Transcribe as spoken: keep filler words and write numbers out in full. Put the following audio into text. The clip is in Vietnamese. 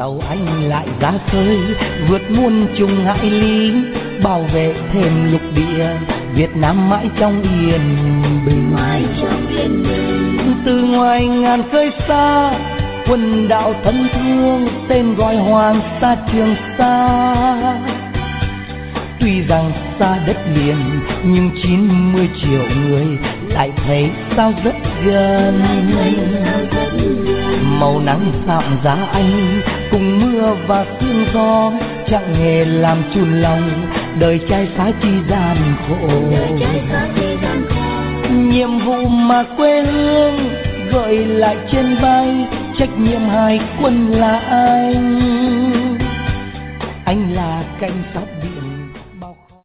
tàu anh lại ra khơi vượt muôn trùng hải lý, bảo vệ thêm lục địa Việt Nam mãi trong yên bình. Từ ngoài ngàn khơi xa quần đảo thân thương, tên gọi Hoàng Sa Trường Sa. Tuy rằng xa đất liền nhưng chín mươi triệu người lại thấy sao rất gần. Màu nắng sạm giá anh cùng mưa và sương gió, chẳng hề làm chùn lòng đời trai phái chi gian khổ. Nhiệm vụ mà quê hương gợi lại trên vai, trách nhiệm hai quân là anh. Anh là cảnh sát